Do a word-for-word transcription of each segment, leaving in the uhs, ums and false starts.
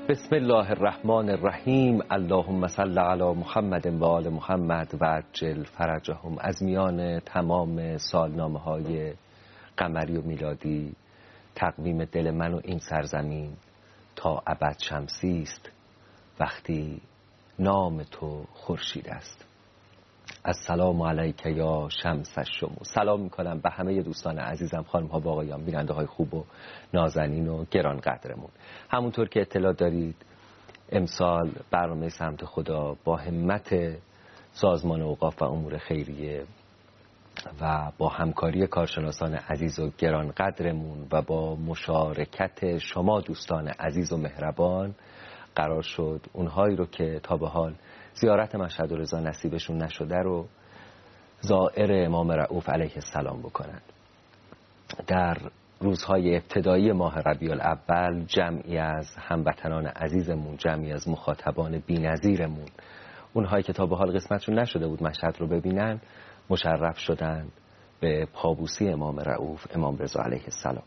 بسم الله الرحمن الرحیم. اللهم صل علی محمد و آل محمد و عجل فرجهم. از میان تمام سالنامه های قمری و میلادی، تقویم دل من و این سرزمین تا ابد شمسی است وقتی نام تو خورشید است. السلام علیک یا شمس الشموس. سلام میکنم به همه دوستان عزیزم، خانم ها و آقایان، بیننده های خوب و نازنین و گران قدرمون. همونطور که اطلاع دارید امسال برنامه سمت خدا با همت سازمان اوقاف و امور خیریه و با همکاری کارشناسان عزیز و گران قدرمون و با مشارکت شما دوستان عزیز و مهربان قرار شد اونهایی رو که تا به حال زیارت مشهد و رضا نصیبشون نشده رو زائر امام رؤوف علیه السلام بکنند. در روزهای ابتدایی ماه ربیع الاول جمعی از هموطنان عزیزمون، جمعی از مخاطبان بی‌نظیرمون، اونهایی که تا به حال قسمتشون نشده بود مشهد رو ببینن، مشرف شدند به پابوسی امام رؤوف امام رضا علیه السلام.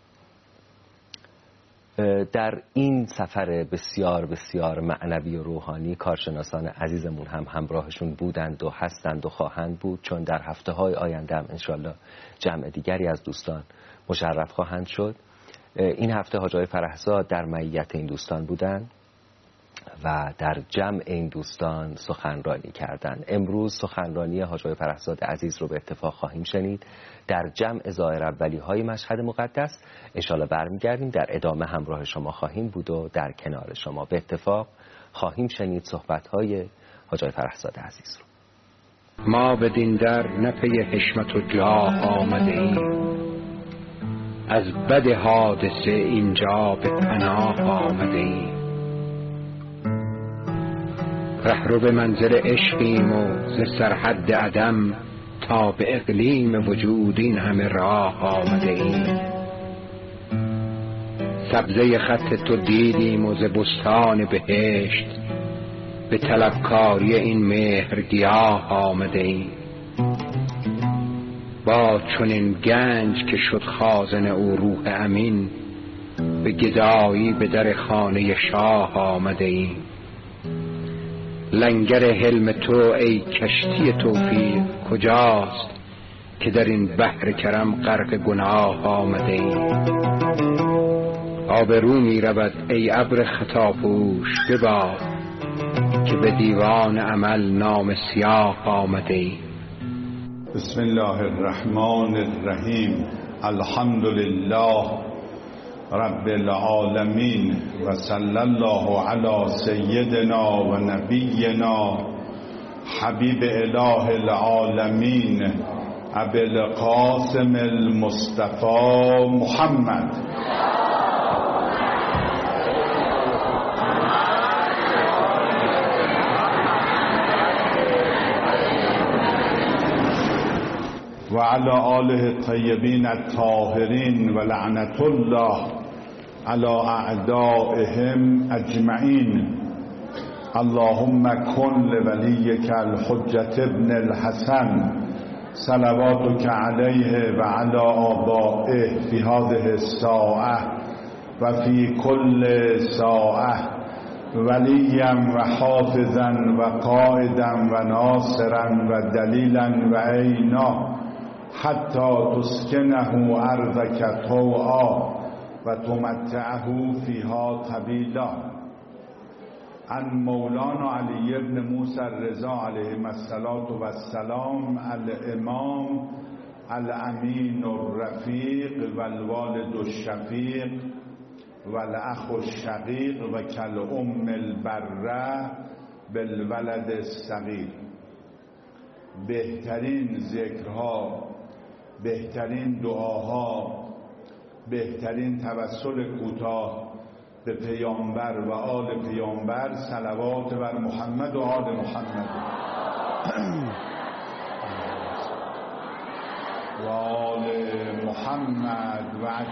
در این سفر بسیار بسیار معنوی و روحانی کارشناسان عزیزمون هم همراهشون بودند و هستند و خواهند بود، چون در هفته های آینده هم انشالله جمع دیگری از دوستان مشرف خواهند شد. این هفته حاج آقای فرحزاد در معیت این دوستان بودند و در جمع این دوستان سخنرانی کردند. امروز سخنرانی حاج آقای فرحزاد عزیز رو به اتفاق خواهیم شنید در جمع زائر اولی های مشهد مقدس. انشالله برمیگردیم در ادامه همراه شما خواهیم بود و در کنار شما به اتفاق خواهیم شنید صحبت های حاج آقای فرحزاد عزیز رو. ما بدین در نپی حشمت و جاه آمده ایم، از بد حادثه اینجا به پناه آمده ایم. رهرو به منزل عشقیم و ز سرحد عدم تا به اقلیم وجود این همه راه آمده ایم. سبزه خط تو دیدیم و ز بستان بهشت به طلبکاری این مهر گیاه آمده ایم. با چنین گنج که شد خازن او روح امین، به گدایی به در خانه شاه آمده ایم. لنگر حلم تو ای کشتی توفیق کجاست که در این بحر کرم غرق گناه آمده ایم. آبرو می رود ای ابر خطاپوش ببار که به دیوان عمل نام سیاه آمده ایم. بسم الله الرحمن الرحیم. الحمد لله رب العالمین و صلی الله علی سیدنا و نبینا حبیب اله العالمین ابی القاسم المصطفى محمد. و علی آله الطیبین الطاهرین و لعنت الله علی اعدائهم اجمعین. اللهم کن لولیک الحجة ابن الحسن صلواتک علیه و علی آبائه فی هذه الساعه و فی کل ساعه ولیا و حافظا و قائدا و ناصرا و دلیلا و عینا حتی تسکنه ارضک طوعا و تمتعه فیها طویلا. عن مولانا علی ابن موسی الرضا علیه الصلاة و السلام الامام الامین الرفیق و الوالد الشفیق و الاخ الشقیق و کالام البره بالولد الصغیر. بهترین ذکرها، بهترین دعاها، بهترین توسل کوتاه به پیامبر و آل پیامبر، صلوات بر محمد و آل محمد و آل محمد. و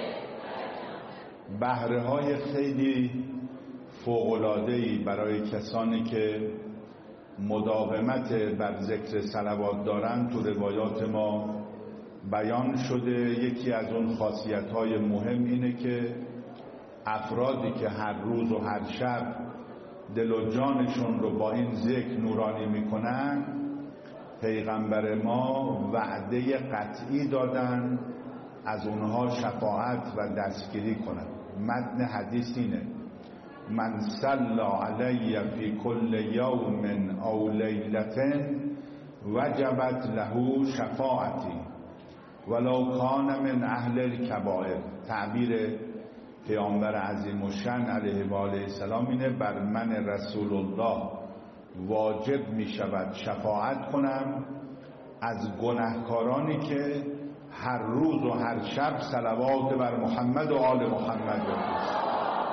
بهره های خیلی فوق‌العاده‌ای برای کسانی که مداومت بر ذکر صلوات دارند تو روایات ما بیان شده. یکی از اون خاصیت‌های مهم اینه که افرادی که هر روز و هر شب دل و جانشون رو با این ذکر نورانی میکنن، پیغمبر ما وعده قطعی دادن از اونها شفاعت و دستگیری کنن. متن حدیث اینه: من صلی علی فی کل یوم او لیلة وجبت له شفاعتی ولو کان من اهل الکبائر. تعبیر پیامبر عظیم الشأن علیه و آله السلام اینه: بر من رسول الله واجب می شود شفاعت کنم از گناهکارانی که هر روز و هر شب صلوات بر محمد و آل محمد بفرستند.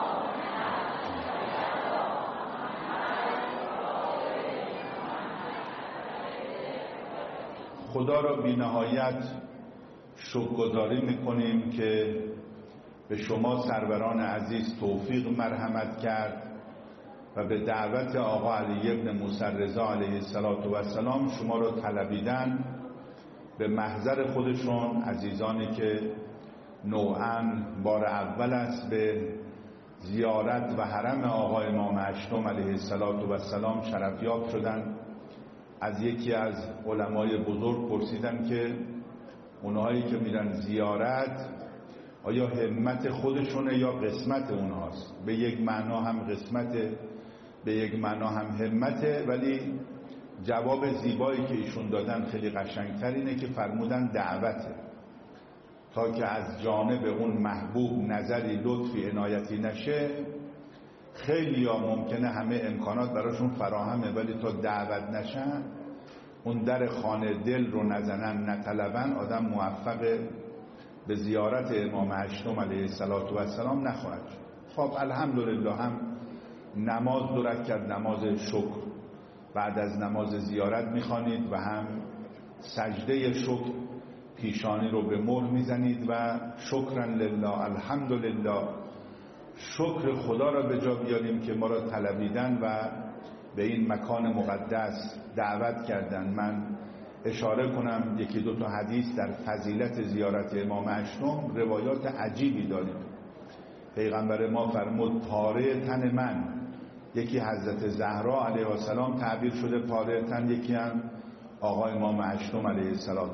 خدا را بی نهایت شکرگزاری میکنیم که به شما سروران عزیز توفیق مرحمت کرد و به دعوت آقا علی ابن موسی رضا علیه السلام شما را طلبیدن به محضر خودشون، عزیزانی که نوعاً بار اول است به زیارت و حرم آقا امام هشتم علیه السلام شرفیاب شدن. از یکی از علمای بزرگ پرسیدن که اونهایی که میرن زیارت آیا همت خودشونه یا قسمت اونهاست؟ به یک معنا هم قسمته، به یک معنا هم همته، ولی جواب زیبایی که ایشون دادن خیلی قشنگتر اینه که فرمودن دعوته، تا که از جانب اون محبوب نظری لطفی عنایتی نشه. خیلی ها ممکنه همه امکانات براشون فراهمه ولی تا دعوت نشن، اون در خانه دل رو نزنن نطلبن، آدم موفق به زیارت امام هشتم علیه السلام نخواهد شد. خب الحمدلله هم نماز دو رکعت نماز شکر بعد از نماز زیارت میخوانید و هم سجده شکر پیشانی رو به مهر میزنید و شکرا لله، الحمدلله، شکر خدا را به جا بیاریم که ما را طلبیدن و به این مکان مقدس دعوت کردن. من اشاره کنم یکی دو تا حدیث در فضیلت زیارت امام هشتم، روایات عجیبی داریم. پیغمبر ما فرمود پاره تن من، یکی حضرت زهرا علیه السلام تعبیر شده پاره تن، یکی هم آقا امام هشتم علیه السلام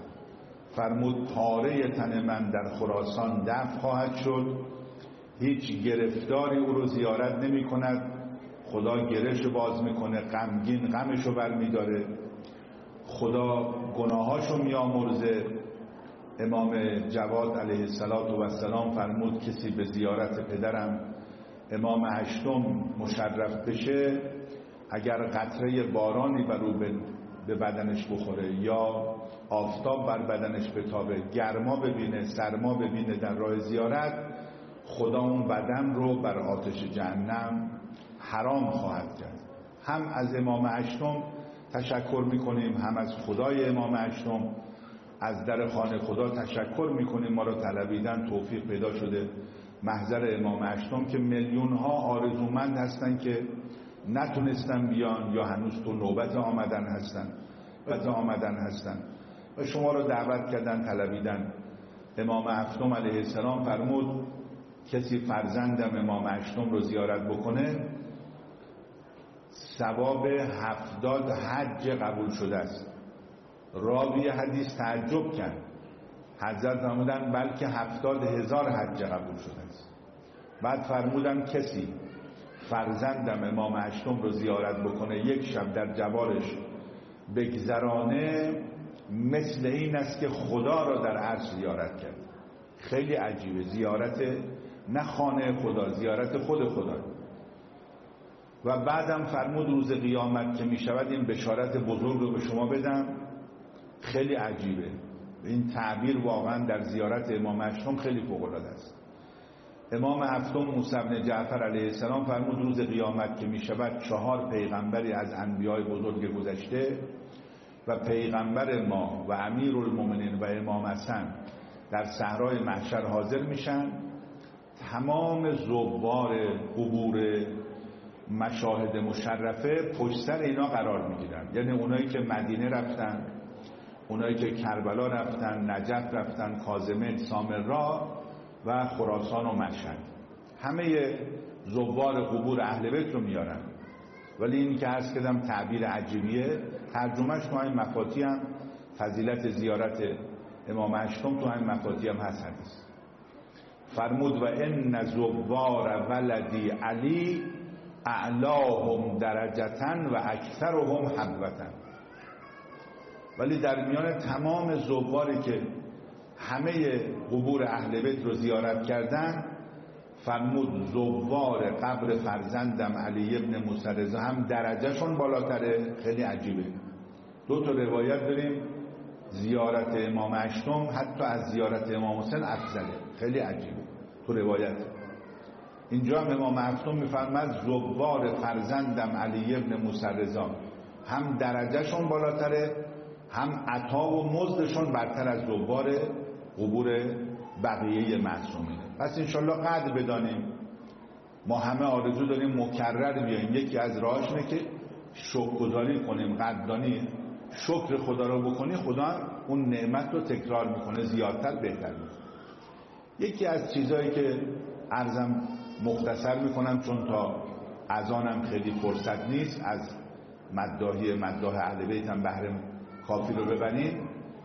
فرمود پاره تن من در خراسان دفن خواهد شد، هیچ گرفتاری او رو زیارت نمی کند، خدا گرهشو باز میکنه، غمگین غمشو برمیداره، خدا گناهاشو میامرزه. امام جواد علیه السلام فرمود کسی به زیارت پدرم امام هشتم مشرف بشه، اگر قطره بارانی بر او به بدنش بخوره یا آفتاب بر بدنش بتابه، گرما ببینه سرما ببینه در راه زیارت، خدا اون بدن رو بر آتش جهنم حرام خواهد کرد. هم از امام هشتم تشکر میکنیم، هم از خدای امام هشتم، از در خانه خدا تشکر میکنیم. ما را طلبیدن توفیق پیدا شده محضر امام هشتم که میلیون ها آرزومند هستن که نتونستن بیان یا هنوز تو نوبت آمدن هستن نوبت آمدن هستن و شما را دعوت کردن طلبیدن. امام هفتم علیه السلام فرمود کسی فرزندم امام هشتم رو زیارت بکنه ثواب هفتاد حج قبول شده است. راوی حدیث تعجب کرد، حضرت فرمودن بلکه هفتاد هزار حج قبول شده است. بعد فرمودن کسی فرزندم امام هشتم رو زیارت بکنه یک شب در جوارش بگذرانه، مثل این است که خدا را در عرش زیارت کرد. خیلی عجیبه، زیارت نه خانه خدا، زیارت خود خدا. و بعدم فرمود روز قیامت که می شود این بشارت بزرگ رو به شما بدم. خیلی عجیبه، این تعبیر واقعا در زیارت امام هشتم خیلی فوق العاده است. امام هفتم موسی بن جعفر علیه السلام فرمود روز قیامت که می شود چهار پیغمبری از انبیای بزرگ گذشته و پیغمبر ما و امیرالمومنین و امام حسن در صحرای محشر حاضر میشن، تمام زوار قبور مشاهد مشرفه پشت سر اینا قرار میگیرن. یعنی اونایی که مدینه رفتن، اونایی که کربلا رفتن، نجف رفتن، کاظمه، سامرا و خراسان و مشهد، همه زوار قبور اهل بیت رو میارن، ولی این که عرض کردم تعبیر عجیبیه، ترجمهش تو همین مفاتی هم فضیلت زیارت امام هشتم تو همین مفاتی هم هست حدیث. فرمود و ان زوار ولدی علی اعلاهم درجتن و اکثرهم حبوتن. ولی در میان تمام زواری که همه قبور اهل بیت رو زیارت کردن، فرمود زوار قبر فرزندم علی ابن موسی رضا هم درجهشون بالاتره. خیلی عجیبه. دو تا روایت داریم زیارت امام هشتم حتی از زیارت امام حسین افضله. خیلی عجیبه تو روایت. اینجا هم امام هفتم میفرماد زوار فرزندم علی ابن موسی رضا هم درجهشون بالاتره، هم عطا و مزدشون برتر از زوار قبور بقیه معصومینه. پس انشالله قدر بدانیم. ما همه آرزو داریم مکرر بیاییم. یکی از راهش اینه که شکرگزاری کنیم، قدردانی، شکر خدا رو بکنی، خدا اون نعمت رو تکرار میکنه، زیادتر بهتر میکنه. یکی از چیزهایی که عرضم مختصر میکنم چون تا اذانم خیلی فرصت نیست، از مداحی مداح اهل بیت هم بهره کافی رو ببریم.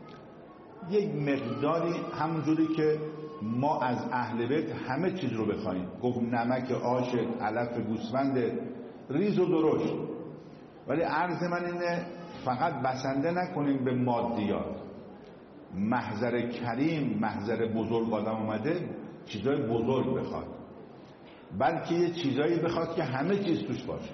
یک مقداری همونجوری که ما از اهل بیت همه چیز رو بخوایم، گفت نمک آش علف گوسفند ریز و درشت، ولی عرض من اینه فقط بسنده نکنیم به مادیات. محضر کریم، محضر بزرگ آدم اومده چیزای بزرگ بخواد، بلکه یه چیزایی بخواد که همه چیز توش باشه.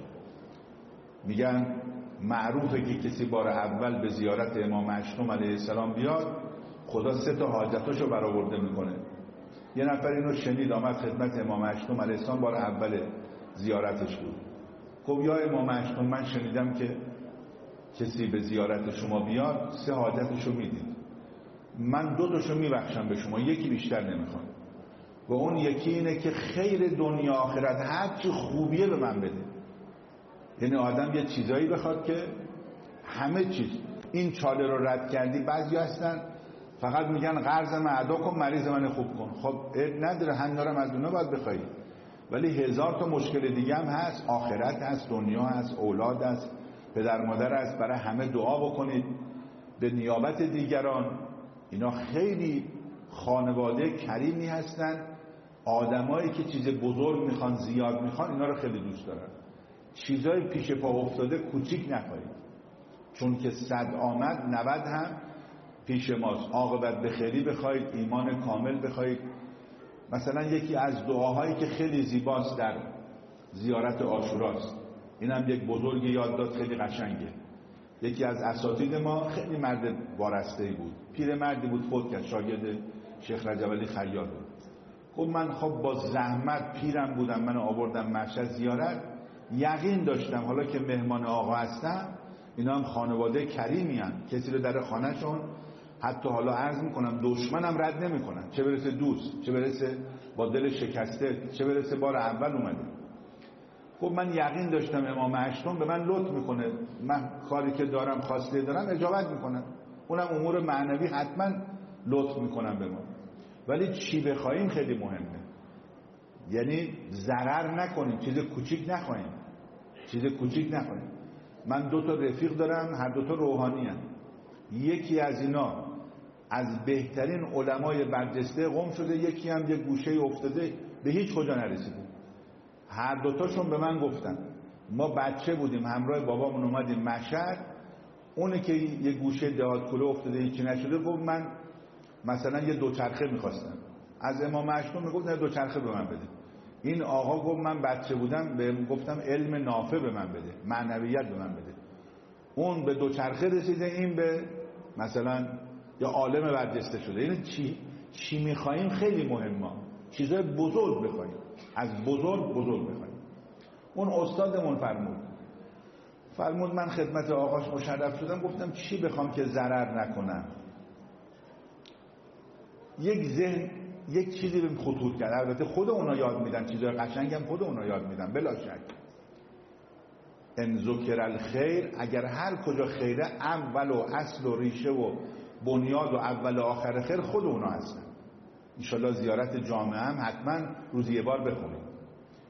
میگن معروفه که کسی بار اول به زیارت امام هشتم علیه السلام بیاد، خدا سه تا حاجتاشو برآورده میکنه. یه نفر اینو شنید، آمد خدمت امام هشتم علیه السلام، بار اول زیارتش بود. گفت یا امام هشتم، من شنیدم که کسی به زیارت شما بیاد سه حاجتشو میدید، من دو تاشو میبخشم به شما، یکی بیشتر نمیخوام، و اون یکی اینه که خیر دنیا آخرت هر چی خوبیه به من بده. یعنی آدم یه چیزایی بخواد که همه چیز. این چاله رو رد کردی. بعضی هستن فقط میگن قرض من ادا کن، مریض من خوب کن. خب نداره، همینارم از اونها باید بخوایی، ولی هزار تا مشکل دیگه هم هست. آخرت هست، دنیا هست، اولاد هست، پدر مادر هست. برای همه دعا بکنید به نیابت دیگران. اینا خیلی خانواده کریمی هستن، آدمایی که چیز بزرگ میخوان، زیاد میخوان، اینا رو خیلی دوست دارن. چیزای پیش پا افتاده کوچیک نخواهید، چون که صد آمد نود هم پیش ماست. عاقبت به خیری بخواید، ایمان کامل بخواید. مثلا یکی از دعاهایی که خیلی زیباست در زیارت عاشوراست، اینم یک بزرگ یاد داد، خیلی قشنگه. یکی از اساتید ما خیلی مرد وارسته‌ای بود، پیر مردی بود، فوت کرد، شاگرد شیخ رجب علی خیاط بود. گفت من خب با زحمت پیرم بودم، منو آوردم مشهد زیارت، یقین داشتم حالا که مهمان آقا هستم، اینا هم خانواده کریمی هستن، کسی رو در خانهشون حتی حالا عرض میکنم دشمنم رد نمیکنن، چه برسه دوست، چه برسه با دل شکسته، چه برسه بار اول اومده. خب من یقین داشتم امام هشتم به من لطف میکنه، من کاری که دارم، خواسته دارم، اجابت میکنم. اونم امور معنوی حتما لطف میکنم به ما، ولی چی بخوایم خیلی مهمه. یعنی ضرر نکنیم، چیز کوچیک نخواهیم، چیز کوچیک نخواهیم. من دو تا رفیق دارم، هر دو تا روحانی هستند. یکی از اینا از بهترین علمای برجسته قم شده، یکی هم یه گوشه افتاده به هیچ کجا نرسیده. هر دوتاشون به من گفتن ما بچه بودیم همراه بابامون اومدیم مشهد، اونه که یه گوشه دهات کلو افتاده هیچی نشده، گفت من مثلا یه دوچرخه میخواستم. از امام هشتم میگفت نه دوچرخه به من بده. این آقا گفت من بچه بودم بهم گفتم علم نافع به من بده، معنویت به من بده. اون به دوچرخه رسیده، این به مثلا یا عالم برجسته شده. این چی چی میخوایم خیلی مهمه، چیزای بزرگ بخوایم، از بزرگ بزرگ بخوایم. اون استادمون فرمود فرمود من خدمت آقاش مشرف شدم، گفتم چی بخوام که ضرر نکنم. یک ذهن یک چیزی بهم خطور کرد. البته خود اونا یاد میدن، چیزای قشنگم خود اونا یاد میدن بلا شک. ان ذکر الخیر، اگر هر کجا خیره، اول و اصل و ریشه و بنیاد و اول و آخر خیر خود اونا هستن. ان شاءالله زیارت جامعه هم حتما روزی یه بار بخونیم.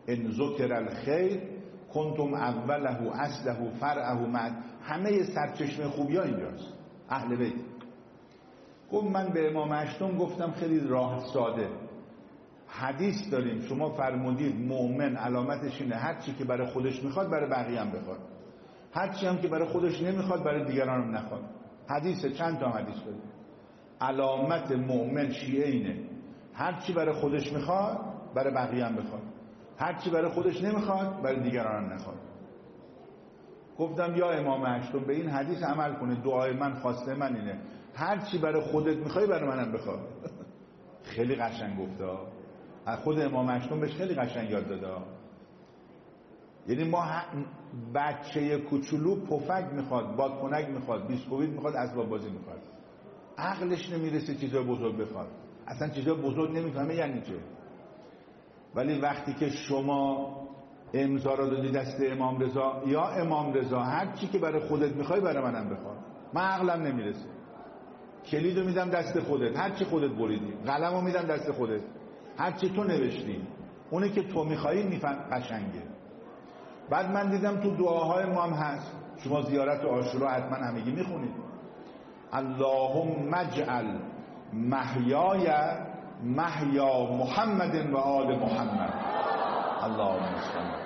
ان ذکر الخیر کنتم اوله اصله فرعه مد. همه سرچشمه خوبی ها اینجاست، اهل بیت. گفت من به امام هشتم گفتم خیلی راه ساده، حدیث داریم شما فرمودید مؤمن علامتش اینه هر چی که برای خودش میخواد برای بقیه هم بخواد، هر چی هم که برای خودش نمیخواد برای دیگران هم نخواد. حدیث چند تا حدیث داریم. علامت مؤمن شیعه اینه هر چی برای خودش میخواد برای بقیه هم بخواد، هر چی برای خودش نمیخواد برای دیگران هم نخواد. گفتم یا امام هشتم به این حدیث عمل کنه، دعای من خواسته من اینه هر چی برای خودت میخوای برای منم بخواد. خیلی قشنگ گفته، از خود امام هشتم بهش خیلی قشنگ یاد داده. یعنی ما بچه کوچولو پفک میخواد، بادکنک میخواد، بیسکویت میخواد، اسباب بازی میخواد، عقلش نمیرسه چیزای بزرگ بخواد، اصلا چیزای بزرگ نمیفهمه یعنی چه. ولی وقتی که شما امضا رو دادی دست امام رضا، یا امام رضا هر چی که برای خودت میخوای برای منم بخواد، من عقلم نمیرسه، کلیدو میدم دست خودت، هر چی خودت بریدی، قلمو میدم دست خودت، هر چی تو نوشتی اونی که تو میخوایی میفهم قشنگه. بعد من دیدم تو دعاهای ما هم هست، شما زیارت عاشورا حتما همگی میخونید، اللهم اجعل محیای محیا محمد و آل محمد، اللهم صل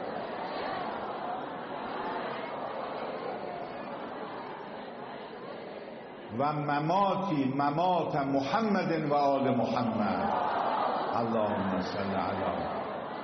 و مماتی ممات محمد و آل محمد، اللهم صل علی.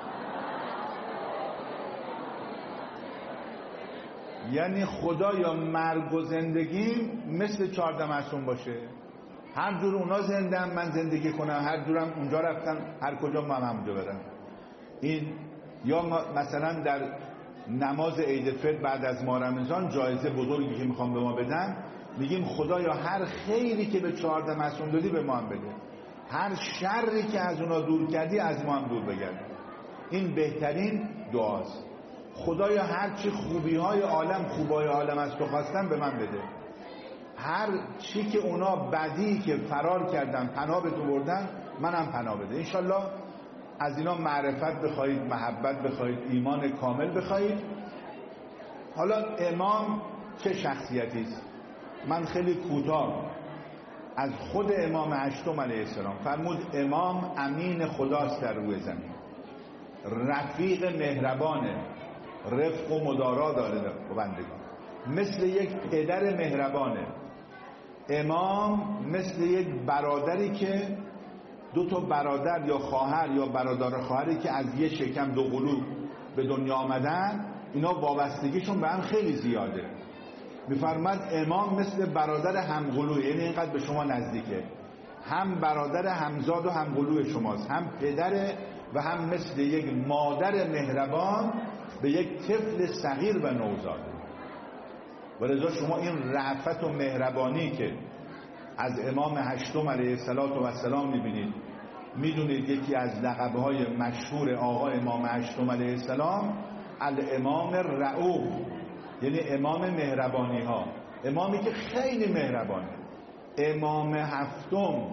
یعنی خدایا مرگ و زندگی مثل چهارده معصوم باشه، هر جور اونا زندم من زندگی کنم، هر جورم اونجا رفتم هر کجا من همونجا برم. این یا مثلا در نماز عید فطر بعد از ماه رمضان جایزه بزرگی که میخوام به ما بدن، میگیم خدایا هر خیری که به چهارده معصوم دادی به ما هم بده، هر شری که از اونا دور کردی از ما هم دور بگرد. این بهترین دعاست. خدایا هر چی خوبی های عالم خوبای عالم از تو خواستن به من بده، هر چی که اونا بدی که فرار کردن پناه به تو بردن منم پناه بده. انشالله از اینا معرفت بخواید، محبت بخواید، ایمان کامل بخواید. حالا امام چه شخصیتی است؟ من خیلی کوتاه از خود امام هشتم علیه السلام. فرمود امام امین خداست در روی زمین، رفیق مهربانه، رفق و مدارا داره با بندگان، مثل یک پدر مهربانه. امام مثل یک برادری که دو تا برادر یا خواهر یا برادر خواهری که از یه شکم دو قلو به دنیا آمدن، اینا وابستگیشون به هم خیلی زیاده. میفرماد امام مثل برادر همقلو، یعنی اینقدر به شما نزدیکه، هم برادر همزاد و همقلو شماست، هم پدره و هم مثل یک مادر مهربان به یک طفل صغیر و نوزاد. ولذا شما این رأفت و مهربانی که از امام هشتم علیه السلام میبینید، میدونید یکی از لقبهای مشهور آقا امام هشتم علیه السلام الامام رؤوف، یعنی امام مهربانی ها، امامی که خیلی مهربانه. امام هفتم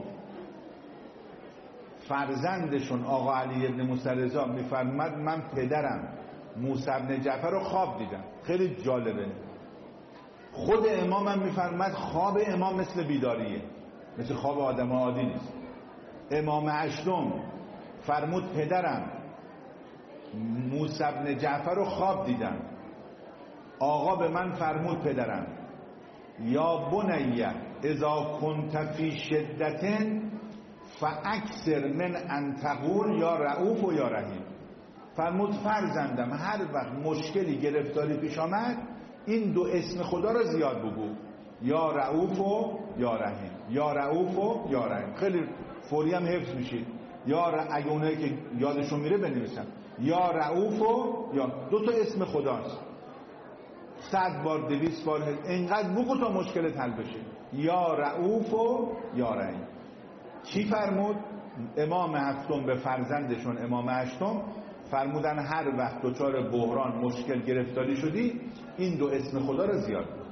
فرزندشون آقا علی ابن موسی رضا میفرماد من پدرم موسی بن جعفر رو خواب دیدم. خیلی جالبه. خود امام هم میفرماد خواب امام مثل بیداریه، مثل خواب آدم عادی نیست. امام هشتم فرمود پدرم موسی بن جعفر رو خواب دیدم. آقا به من فرمود پدرم یا بنیه اذا کنت فی شدتن فاکثر من ان تقول یا رؤوف و یا رحیم. فرمود فرزندم هر وقت مشکلی گرفتاری پیش آمد این دو اسم خدا رو زیاد بگو، یا رؤوف و یا رحیم، یا رؤوف و یا رحیم. خیلی فوری هم حفظ میشید. یا ر... اگه اونایی که یادشون میره بنویسن یا رؤوف و یا دو تا اسم خداست، صد بار دویست بار اینقدر بگو تا مشکلت حل بشه. یا رؤوف و یا رحیم. چی فرمود امام هفتم به فرزندشون امام هشتم؟ فرمودن هر وقت دچار بحران مشکل گرفتاری شدی این دو اسم خدا رو زیاد کن.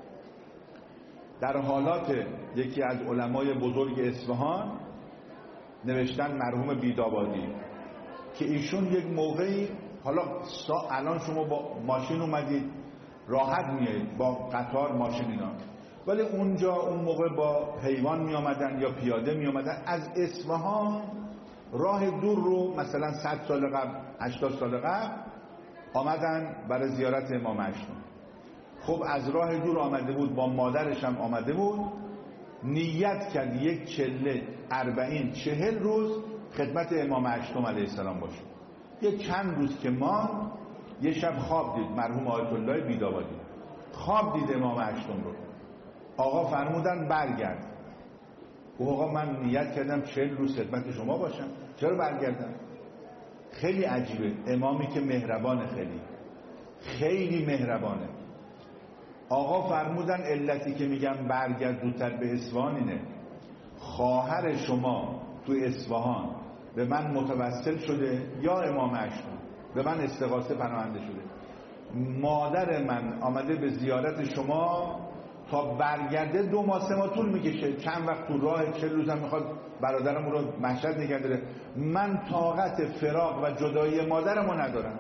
در حالات یکی از علمای بزرگ اصفهان نوشتن مرحوم بیدابادی که ایشون یک موقعی حالا الان شما با ماشین اومدید راحت میایید، با قطار ماشین اینا، ولی اونجا اون موقع با حیوان می آمدن یا پیاده می آمدن. از اصفهان راه دور رو مثلا صد سال قبل، هشتاد سال قبل آمدن برای زیارت امام هشتم. خب از راه دور آمده بود، با مادرش هم آمده بود، نیت کرد یک چله اربعین چهل روز خدمت امام هشتم علیه السلام باشه. یک چند روز که ما یه شب خواب دید مرحوم آیت الله بیداوادی، خواب دید امام هشتم رو. آقا فرمودن برگرد. او آقا من نیت کردم چهل روز خدمت شما باشم، چرا برگردم؟ خیلی عجیبه، امامی که مهربانه، خیلی خیلی مهربانه. آقا فرمودن علتی که میگم برگرد زودتر به اصفهان اینه، خواهر شما تو اصفهان به من متوسل شده یا امام هشتم به من استغاثه پناهنده شده، مادر من آمده به زیارت شما، تا برگرده دو ماه سه ماه طول میکشه، چند وقت تو راه، چه روزم میخواد برادرم رو مشهد نگه داره، من طاقت فراق و جدایی مادرمو ندارم.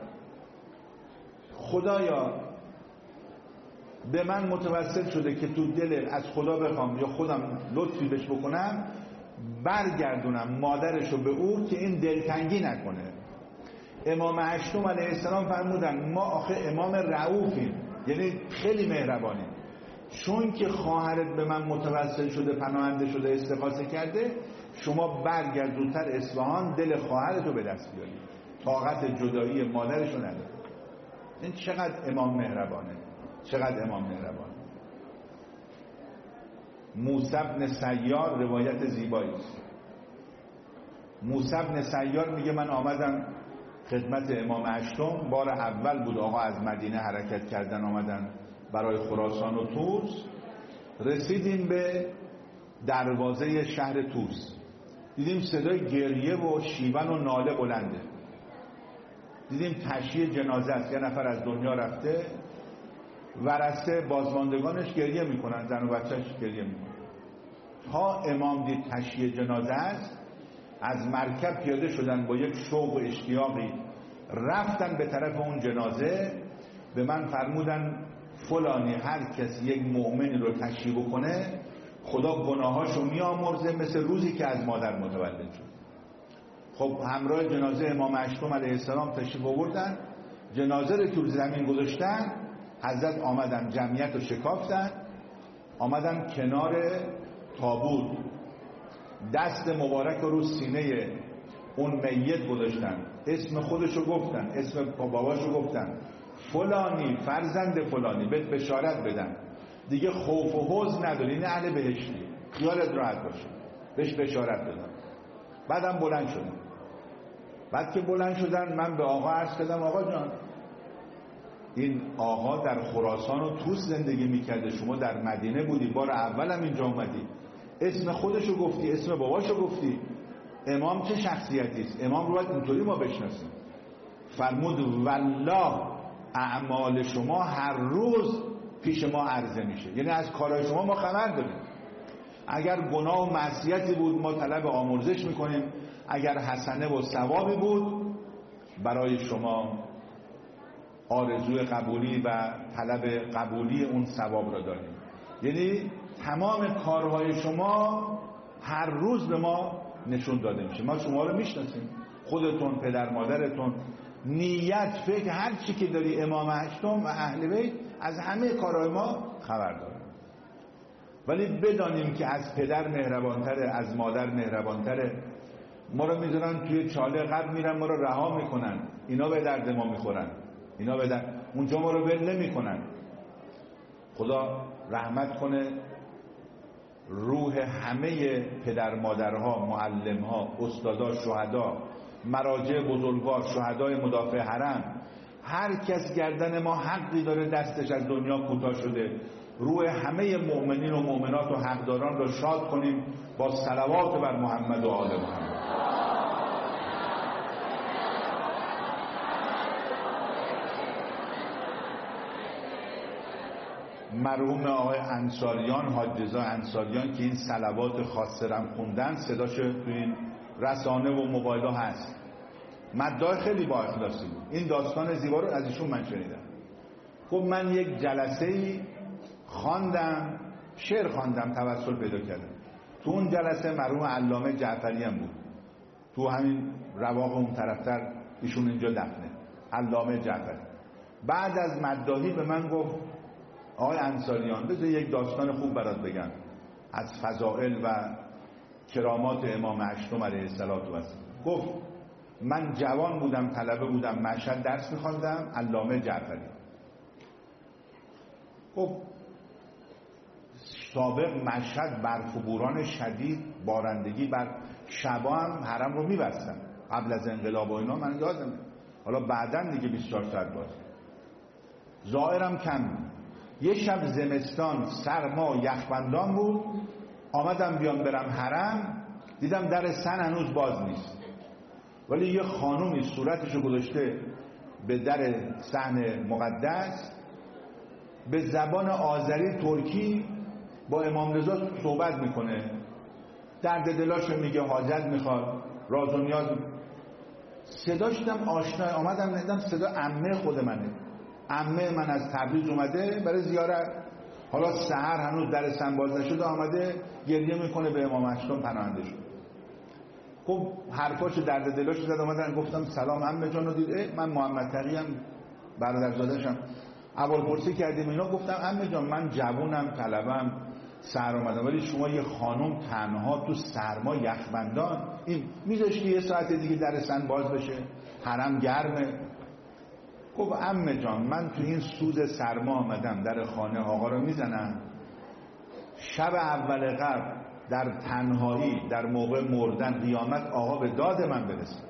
خدایا به من متوسل شده که تو دل از خدا بخوام یا خودم لطفی بهش بکنم، برگردونم مادرشو به او که این دلتنگی نکنه. امام هشتم علیه السلام فرمودن ما آخه امام رؤوفیم، یعنی خیلی مهربانیم، چون که خواهرت به من متوسل شده، پناهنده شده، استغاثه کرده، شما برگرد زودتر اصفهان، دل خواهرتو به دست بیاری، طاقت جدایی مادرشو نداره. این چقدر امام مهربانه، چقدر امام مهربانه. موسی بن سیار روایت زیبایی است. موسی بن سیار میگه من آمدم خدمت امام هشتم، بار اول بود آقا از مدینه حرکت کردن آمدن برای خراسان و طوس. رسیدیم به دروازه شهر طوس، دیدیم صدای گریه و شیون و ناله بلنده، دیدیم تشییع جنازه است، یه نفر از دنیا رفته، ورثه بازماندگانش گریه میکنن، زن و بچهش گریه میکنن. تا امام دید تشییع جنازه است، از مرکب پیاده شدن با یک شوق و اشتیاقی، رفتن به طرف اون جنازه. به من فرمودن فلانی هر کسی یک مؤمنی رو تشییع بکنه خدا گناهاشو میامرزه مثل روزی که از مادر متولد شد. خب همراه جنازه امام هشتم علیه السلام تشریف آوردن، جنازه رو که زمین گذاشتن، حضرت آمدن جمعیت رو شکافتن، آمدن کنار تابوت، دست مبارک رو سینه اون میت گذاشتن، اسم خودشو گفتن، اسم باباشو گفتن، فلانی فرزند فلانی، بهت بشارت بدن، دیگه خوف و حزن نداری، این اهل بهشتی، خیالت راحت باشه، بهش بشارت بدن. بعدم بلند شدن. بعد که بلند شدن من به آقا عرض کردم آقا جان این آقا در خراسان و طوس زندگی میکرده، شما در مدینه بودی، بار اولم اینجا اومدی، اسم خودشو گفتی، اسم باباشو گفتی، امام چه شخصیتی است؟ امام رو باید اینطوری ما بشناسیم. فرمود والله اعمال شما هر روز پیش ما عرضه میشه، یعنی از کارهای شما ما خبر داریم. اگر گناه و معصیتی بود ما طلب آمرزش میکنیم، اگر حسنه و ثوابی بود برای شما آرزوی قبولی و طلب قبولی اون ثواب را داریم. یعنی تمام کارهای شما هر روز به ما نشون داده میشه، ما شما رو میشناسیم، خودتون، پدر مادرتون، نیت، فکر، هر چی که داری، امام هشتم و اهل بیت از همه کارهای ما خبر دارن. ولی بدانیم که از پدر مهربانتره، از مادر مهربانتره. ما رو میذارن توی چاله قبل میرن ما رو رها میکنن، اینا به درد ما میخورن، اینا به درد اونجا ما رو ول نمیکنن. خدا رحمت کنه روح همه پدر مادرها، معلمها، استادا، شهدا، مراجع بزرگوار، شهدای مدافع حرم، هر کس گردن ما حقی داره دستش از دنیا کوتاه شده، روح همه مؤمنین و مؤمنات و حقداران را شاد کنیم با صلوات بر محمد و آل محمد. مرحوم آقای انصاریان، حاج رضا انصاریان که این صلوات خاصرم خوندن، صداش تو این رسانه و موبایل ها هست، مداح خیلی با اخلاصی بود. این داستان زیبا رو از ایشون من شنیدم. خب من یک جلسه‌ای خواندم، شعر خواندم، توسل پیدا کردم. تو اون جلسه مرحوم علامه جعفری هم بود، تو همین رواق اون طرفتر، ایشون اینجا دفنه، علامه جعفری. بعد از مداحی به من گفت آقای انصاریان بذار یک داستان خوب برات بگم از فضائل و کرامات امام هشتم علیه السلام. گفت من جوان بودم، طلبه بودم، مشهد درس می‌خواندم، علامه جعفری. خب سابق مشهد برف و بوران شدید، بارندگی، بر شبا هم حرم رو می‌بستن قبل از انقلاب و اینا، من یادمه. حالا بعداً دیگه بیست و چهار ساعت باز. زائرم کم بود. یه شب زمستان سرما یخبندان بود، آمدم بیام برم حرم، دیدم در سن هنوز باز نیست، ولی یه خانومی صورتشو گذاشته به در صحن مقدس، به زبان آذری ترکی با امام رضا صحبت میکنه، درد دلاشو میگه، حاجت میخواد، راز و نیاز. صداش دیدم آشنا، آمدم ندیدم صدا عمه خود منه. عمه من از تبریز اومده برای زیارت، حالا سحر هنوز در سن باز نشده، آمده گریه میکنه به امام هشتم پناهنده شد. خب حرفاشو درد دلاشو زد، آمدن گفتم سلام عمه جان رو دید. من محمد تقی ام، برادرزاده‌شم. اول پرسی کردیم اینا، گفتم عمه جان من جوونم، طلبم، سحر اومدم، ولی شما یه خانم تنها تو سرما یخبندان، این میذاشتی یه ساعت دیگه در سن باز بشه، حرم گرمه. گفت عمه جان من تو این سوز سرما آمدم در خانه آقا رو میزنم، شب اول قبل در تنهایی در موقع مردن قیامت آقا به داد من برسه.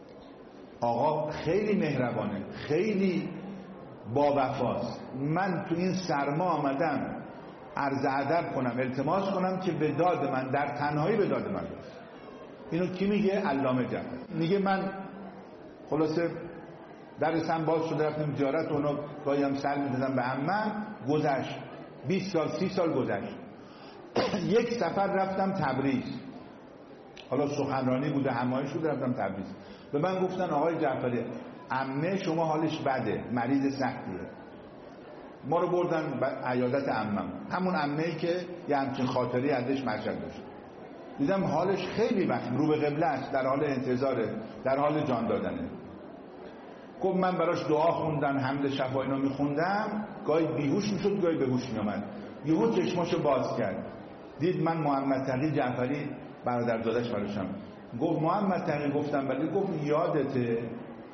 آقا خیلی مهربانه، خیلی با وفاست. من تو این سرما آمدم عرض ادب کنم، التماس کنم که به داد من در تنهایی به داد من برسه. اینو کی میگه؟ علامه جعفری. میگه من خلاصه در سن باز شده، رفتیم زیارت، اونو گاهی هم سر میدادم به عمم. گذشت بیست سال سی سال گذشت. یک سفر رفتم تبریز، حالا سخنرانی بوده، همایش بوده، رفتم تبریز. به من گفتن آقای جعفری عمه شما حالش بده، مریض سختیه. ما رو بردن به عیادت عمم، همون عمه‌ای که یه همچین خاطری ازش مشهد داشت. دیدم حالش خیلی وقت رو به قبله است، در حال انتظاره، در حال جان دادنه. گفت من براش دعا خوندم، حمد شفا اینا میخوندم، گاهی بیهوش میشد، گاهی به هوش میامد. یهو چشماشو باز کرد، دید من محمد تقی جعفری برادرزادش براشم. گفت محمد تقی، گفتم ولی. گفت یادته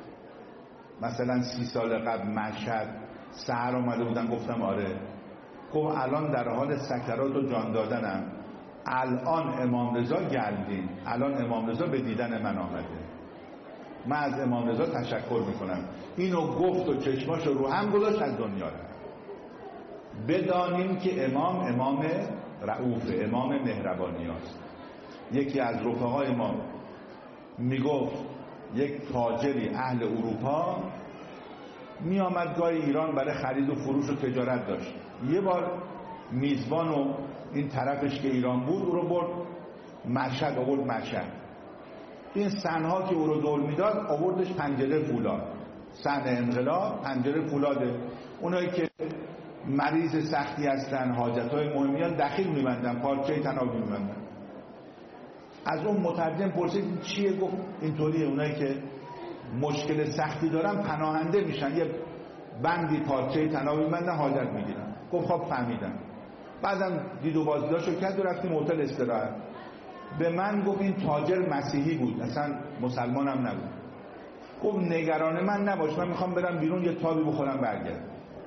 مثلا سی سال قبل مشهد سحر اومده بودن؟ گفتم آره. گفت الان در حال سکرات و جان دادنم، الان امام رضا گلدین، الان امام رضا به دیدن من آمده، من از امام رضا تشکر میکنم. اینو گفت و چشماشو رو هم گذاشت، از دنیا رفت. بدانیم که امام امام رؤوف، امام مهربانی است. یکی از رفقای ما میگفت یک تاجری اهل اروپا می آمد گاهی ایران برای خرید و فروش و تجارت داشت. یه بار میزبان و این طرفش که ایران بود او رو برد مشهد، آورد مشهد. این صحنه‌ها که او رو دور میداد آوردش پنجره فولاد، صحنه انقلاب، پنجره فولاده. اونایی که مریض سختی هستن، حاجت‌های مهمیان، دخیل می‌بندن، پارچه تنابی می‌بندن. از اون مترجم پرسید چیه؟ گفت اینطوریه، اونایی که مشکل سختی دارن پناهنده میشن، یه بندی پارچه تنابی می‌بندن، حاجت میگیرن. گفت خب فهمیدم. بعدم دید و بازداشتو کرد و رفتیم هتل استراحت. به من گفت این تاجر مسیحی بود، اصلا مسلمان هم نبود. گفت نگران من نباش، من میخوام برم بیرون یه تابی بخورم برگردم.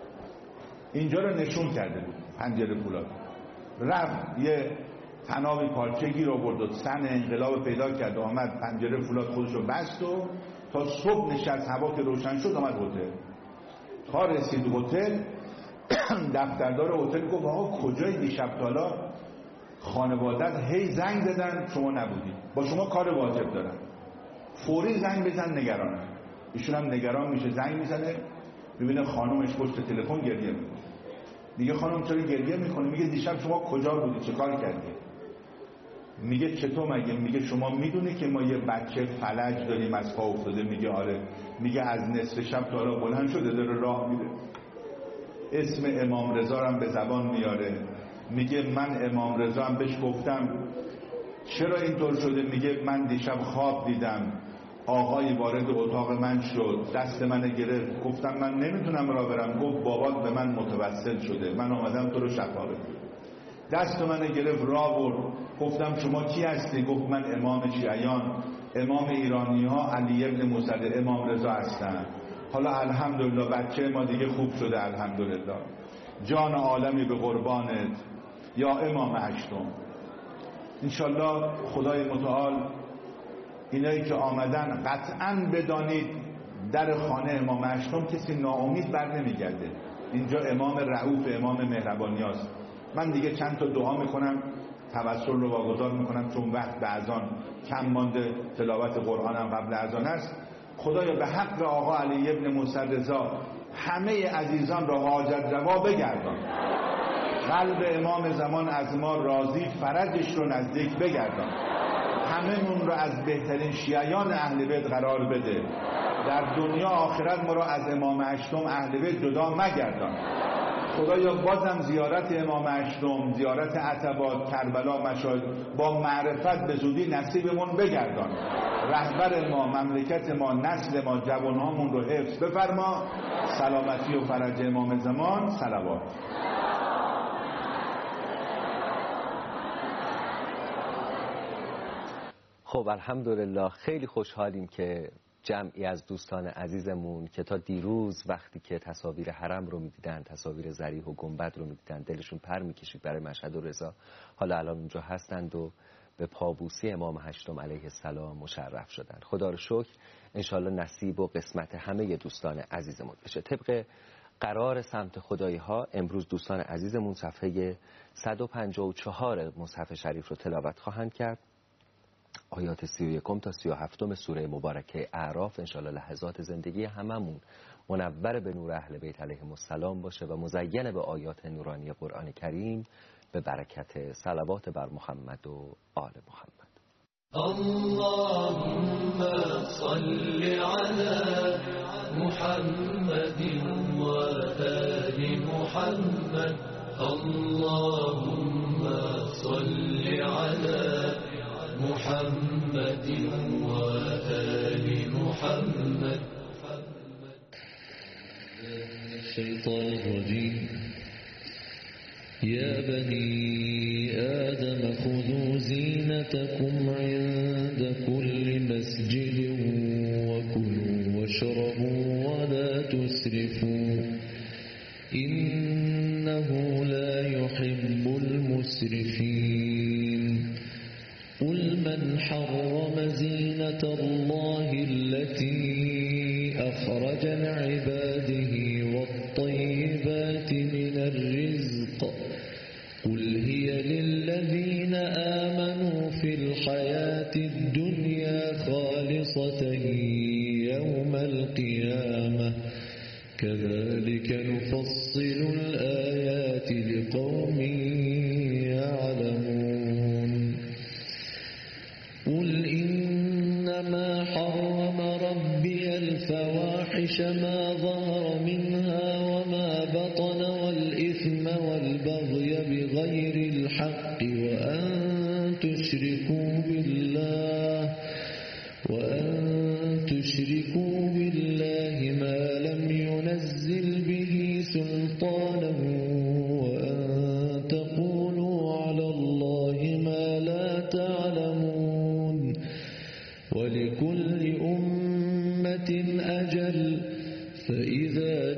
اینجا رو نشون کرده بود پنجره فولاد. رفت یه تنابی پارچه گیر آورد و سن انقلاب پیدا کرد و آمد پنجره فولاد خودش رو بست و تا صبح نشست، هوا که روشن شد آمد هتل. تا رسید هتل دفتردار هتل گفت آقا کجای دیشب تالا خانوادت هی زنگ زدن شما نبودی، با شما کار واجب دارن، فوری زنگ بزن نگرانم. ایشون هم نگران میشه، زنگ میزنه، میبینه خانومش پشت تلفن گریه میکنه. میگه خانم چرا گریه میکنه؟ میگه دیشب شما کجا بودی، چه کار کردی؟ میگه چطور مگه؟ میگه شما میدونی که ما یه بچه فلج داریم از پا افتاده؟ میگه آره. میگه از نصف شب تا حالا بلند شده داره راه میره. اسم امام رضا هم به زبان میاره. میگه من امام رضا هم بهش گفتم چرا اینطور شده؟ میگه من دیشب خواب دیدم آقای وارد اتاق من شد، دست من گرفت، گفتم من نمیتونم راه برم. گفت بابات به من متوسل شده، من آمدم تو رو شفا بدم. دست من گرفت راه برد. گفتم شما کی هستی؟ گفت من امام شیعیان، امام ایرانی ها علی ابن موسی امام رضا هستم. حالا الحمدلله بچه ما دیگه خوب شده الحمدلله. جان عالمی به قربانت یا امام هشتم. انشالله خدای متعال اینایی که آمدن قطعاً بدانید در خانه امام هشتم کسی ناامید بر نمیگرده. اینجا امام رؤوف، امام مهربانی است. من دیگه چند تا دعا میکنم، توسل رو واگذار میکنم چون وقت به اذان کم مانده، تلاوت قرآن هم قبل اذان است. خدایا به حق آقا علی ابن موسی رضا همه عزیزان را حاجت روا بگردان، قلب امام زمان از ما راضی، فرجش رو نزدیک بگردان، همه من رو از بهترین شیعیان اهل بیت قرار بده، در دنیا آخرت ما رو از امام هشتم اهل بیت جدا مگردان. خدایا بازم زیارت امام هشتم، زیارت عتبات، کربلا، مشاهد با معرفت به زودی نصیبمون بگردان. رهبر ما، مملکت ما، نسل ما، جوانهامون رو حفظ بفرما. سلامتی و فرج امام زمان. صلوات. خب الحمدلله خیلی خوشحالیم که جمعی از دوستان عزیزمون که تا دیروز وقتی که تصاویر حرم رو میدیدن، تصاویر ضریح و گنبد رو میدیدن، دلشون پر میکشید برای مشهد و رضا، حالا الان اونجا هستند و به پابوسی امام هشتم علیه السلام مشرف شدن. خدا رو شکر. انشالله نصیب و قسمت همه دوستان عزیزمون بشه. طبق قرار سمت خدایی ها امروز دوستان عزیزمون صفحه صد و پنجاه و چهار مصحف شریف رو تلاوت خواهند کرد. آیات سی و یکم تا سی و هفتم سوره مبارکه اعراف. انشالله لحظات زندگی هممون منور به نور اهل بیت علیهم السلام باشه و مزین به آیات نورانی قرآن کریم به برکت صلوات بر محمد و آل محمد. اللهم صل على محمد و آل محمد. اللهم صل على محمد و آل محمد. الشيطان الرجيم. يا بني آدم خذوا زينتكم عند كل مسجد وكلوا واشربوا ولا تسرفوا إنه لا يحب المسرفين. قل من حرم زينة الله التي أخرج لعباده والطيبات من الرزق قل هي للذين آمنوا في الحياة الدنيا خالصة يوم القيامة كذلك نفصل الآيات لقوم يعلمون. قل إنما حرم ربي الفواحش ما ظهر منها وما بطن والإثم والبغي بغير الحق وأن تشركوا بالله وأن تشركوا بالله ما لم ينزل به سلطانا وأن تقولوا على الله ما لا تعلمون. ولكل أمة أجل فإذا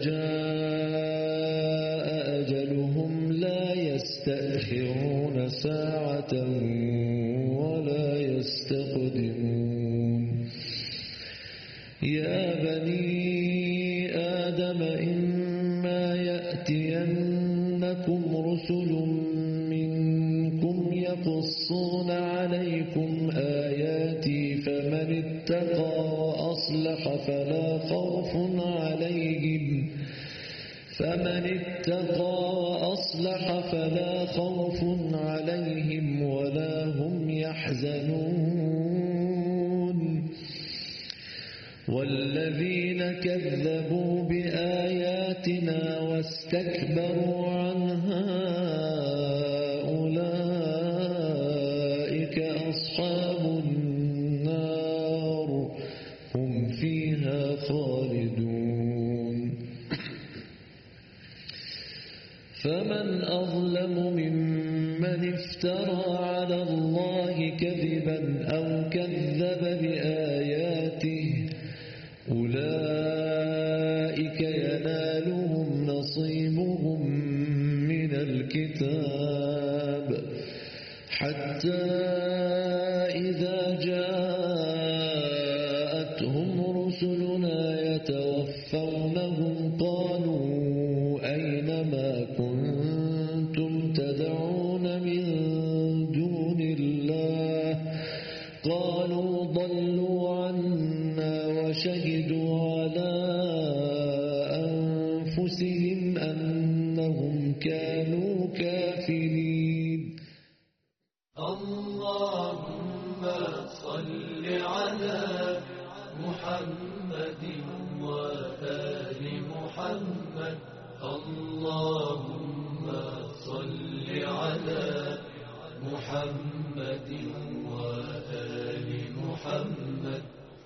جاء أجلهم لا يستأخرون ساعة ولا يستقدمون. يا بني آدم إما يأتينكم رسل منكم يقصون عليكم آياتي فمن اتقى وأصلح فلا خوف عليهم فمن اتقى وأصلح فلا خوف عليهم ولا هم يحزنون. يحزنون والذين كذبوا بآياتنا واستكبروا عنها أولئك أصحاب النار هم فيها خالدون فمن أظلم ممن افترى على الله كذبا أو كذب بآياته أولئك ينالهم نصيبهم من الكتاب حتى إذا جاءتهم رسلنا يتوفونهم قالوا أين ما كنتم تدعون من دون الله قالوا ضلوا عنا وشهدوا على أنفسهم أنهم كانوا كافرين. اللهم صل على محمد وآل محمد. اللهم صل على محمد وآل محمد.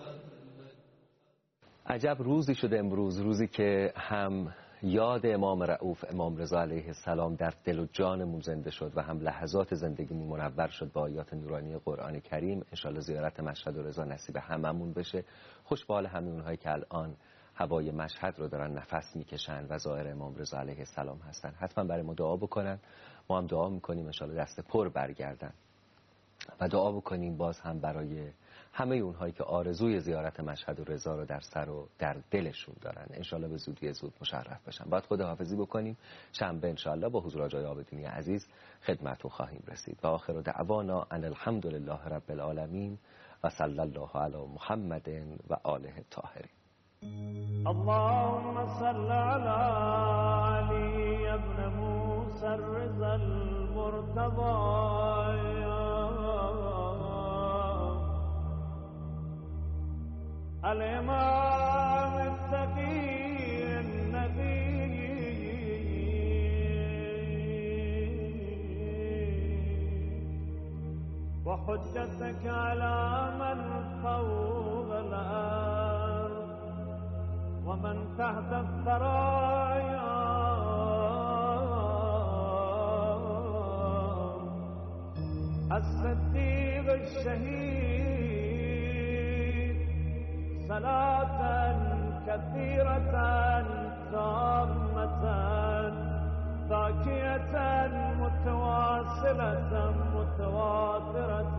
عجب روزی شده امروز، روزی که هم یاد امام رؤوف امام رضا علیه السلام در دل و جانمون زنده شد و هم لحظات زندگیمون منور شد با آیات نورانی قرآن کریم. انشالله زیارت مشهد و رضا نصیب هممون بشه. خوش به حال همه اونهایی که الان هوای مشهد رو دارن نفس میکشن و ظاهر امام رضا علیه السلام هستن. حتما برای ما دعا بکنن، ما هم دعا میکنیم انشالله دست پر برگردن و دعا بکنیم باز هم برای همه اونهایی که آرزوی زیارت مشهد و رضا رو در سر و در دلشون دارن. انشالله به زودی زود مشرف بشن. باید خداحافظی بکنیم. شنبه انشالله با حضور آقای عابدینی عزیز خدمتتون خواهیم رسید. و آخر دعوانا ان الحمد لله رب العالمین و صلی الله علی محمد و آله الطاهرین. اللهم صل على علي ابن موسى الرضا المرتضى الإمام التقي النبي وحجتك على من فوق الأرض ومن تحت الثرايا الصديق الشهيد صلاة كثيرة تامة ذاكية متواصلة متواترة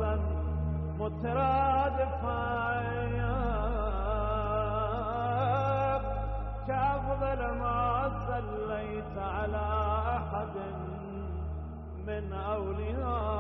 مترادفة كأفضل ما صليت على أحد من أولياء